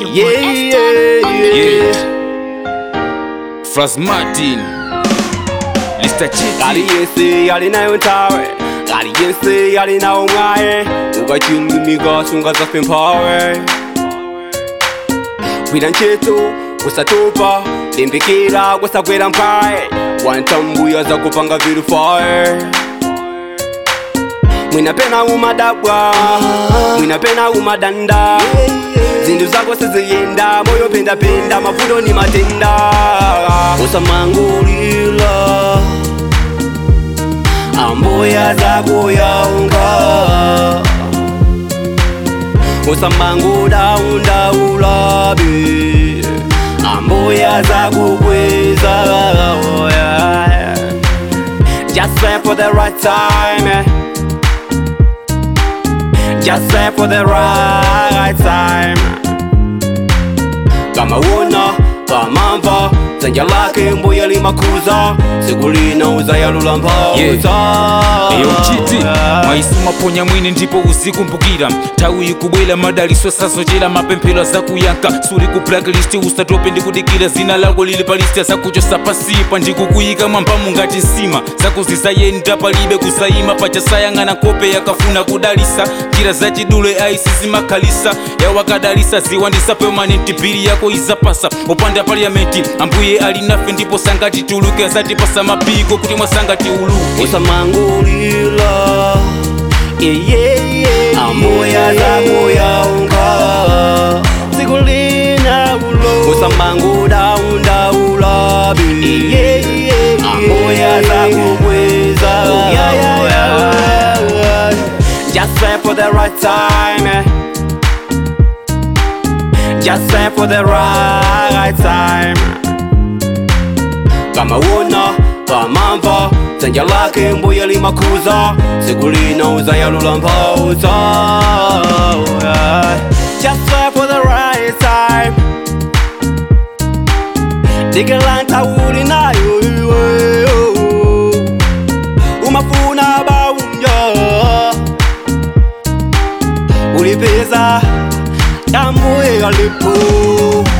Fraz Martin, Lista Chiti. Gali yense yali nayo ntawe, gali yense yali nawo mwaye, ugachunga imigoso ngazafe mpawe. Wira ncheto usatopa, limbikira gusagwera mpaye, wantambuya za kupanga viru fae. Mwina pena umadabwa, mwina pena umadanda, zindu zako siziyenda, moyo penda penda, mavuno ni matenda. Usamangulila, amboya zako yaunga, usamanguda unda ulabi, amboya zako kweza. Just wait for the right time, just wait for the right time. Kama una, kama mva, zenja lake mboya limakuza, sigulina uza ya lulamba uza. Eyo Chiti, maisuma ponya mwini ndipo usiku mpukira. Tawi yukubwela madaliswa sasojela mapempelo za kuyanka. Suri ku blacklist usatope ndikudikira zina lako lili palisti za kuchosa pasipa. Ndikukuyika mwampamu ngati sima, zako zizayenda palibe kusayima. Pacha sayangana kope yakafuna kudalisa, njira za chidule aisi zimakalisa. Ya wakadalisa ziwandisa permanent bili yako izapasa. Upanda parliamenti, ambuye alinafe ndipo sangati tuluke. Azati pasa mapiko kuti mwasangati uluke. Usamangulila, amboya zako yaunga, sigulina ulo. Usamanguda unda ulabi, amboya zako kweza. Just wait for the right time, just wait for the right time. Kama una, kama mva, zenja lake mboya limakuza, sigulina uza ya lulamba uza. Just wait for the right time. Dikelanta uli nayo iwe, umafuna baunja, ulipeza, ambuye alipo.